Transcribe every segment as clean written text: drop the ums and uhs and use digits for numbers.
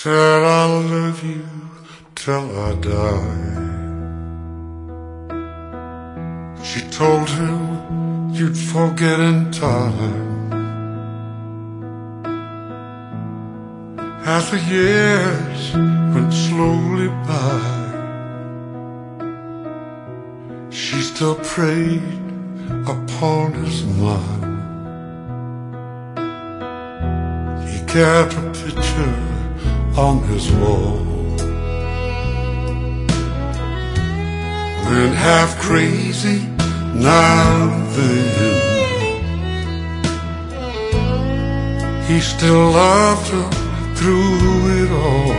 Said I'll love you till I die. She told him you'd forget in time. As the years went slowly by, she still preyed upon his mind. He kept a picture on his wall, went half crazy now and then. He still loved her through it all,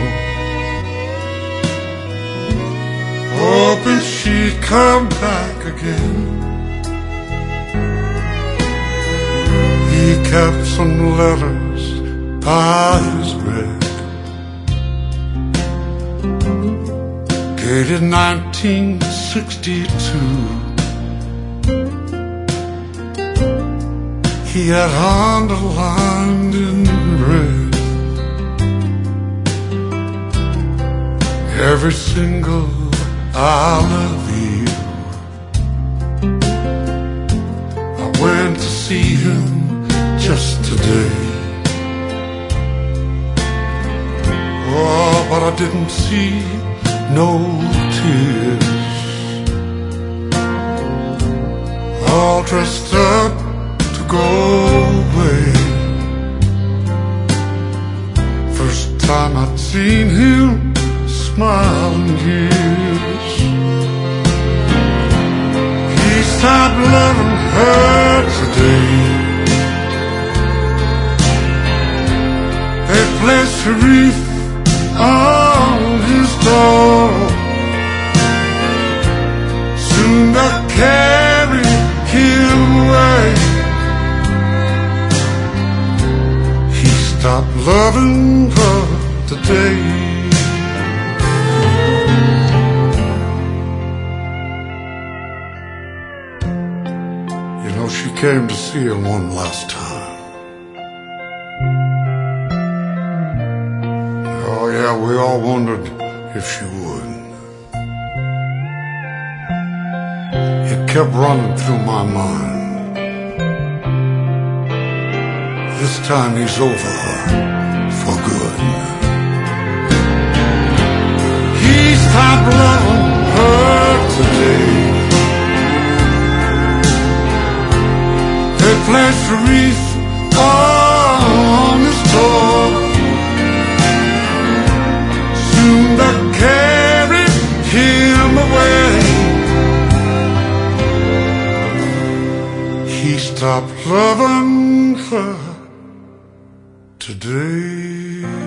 hoping she'd come back again. He kept some letters by his bed, dated 1962. He had underlined in red every single I love you. I went to see him just today. Oh, but I didn't see no tears. All dressed up to go away. First time I'd seen him smile in years. He stopped loving her today. They placed a wreath on his door. Soon they'll carry him away. He stopped loving her today. You know, she came to see him one last time. Oh yeah, we all wondered if she would. It kept running through my mind. This time he's over her for good. He stopped loving her today. They placed a wreath on his door. Soon they carried him away. He stopped loving her today.